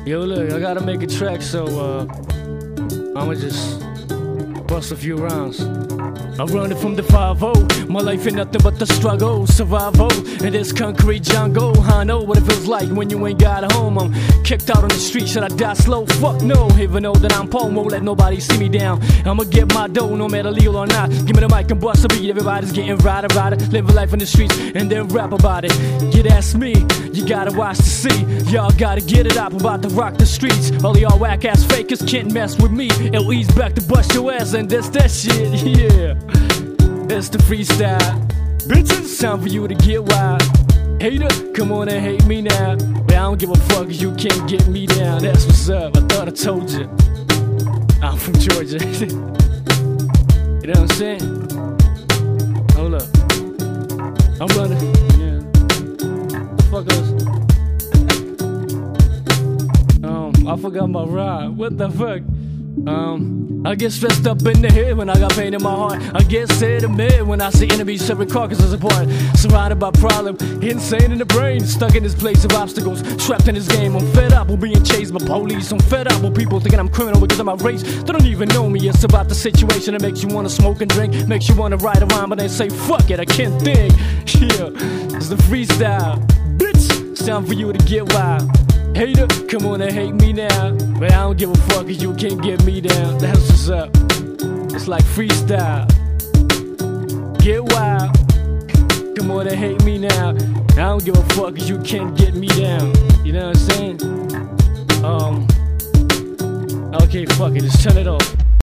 Yo, look, I gotta make a track, so I'ma just bust a few rounds. I'm running from the 5-0. My life ain't nothing but the struggle, survival in this concrete jungle. I know what it feels like when you ain't got a home. I'm kicked out on the street, should I die slow? Fuck no, even though that I'm poor, won't let nobody see me down. I'ma get my dough, no matter legal or not. Give me the mic and bust a beat, everybody's getting right about it. Live a life in the streets and then rap about it. Yeah, that's me, you gotta watch to see. Y'all gotta get it up, about to rock the streets. All y'all whack ass fakers can't mess with me. It'll ease back to bust your ass and that's that shit, yeah. It's the freestyle, bitches. Time for you to get wild. Hater, come on and hate me now, but I don't give a fuck 'cause you can't get me down. That's what's up, I thought I told you. I'm from Georgia. You know what I'm saying? Hold up, I'm running. Yeah. Fuck us. I forgot my rhyme. What the fuck? I get stressed up in the head when I got pain in my heart. I get sad and mad when I see enemies tearing carcasses apart. Surrounded by problem, insane in the brain, stuck in this place of obstacles, trapped in this game. I'm fed up with being chased by police. I'm fed up with people thinking I'm criminal because of my race. They don't even know me. It's about the situation that makes you wanna smoke and drink, makes you wanna ride around, but then say fuck it, I can't think. Yeah, it's the freestyle, bitch. It's time for you to get wild. Hater, come on and hate me now, but I don't give a fuck 'cause you can't get me down. That's what's up. It's like freestyle. Get wild. Come on and hate me now. I don't give a fuck 'cause you can't get me down. You know what I'm saying? Okay, fuck it, just turn it off.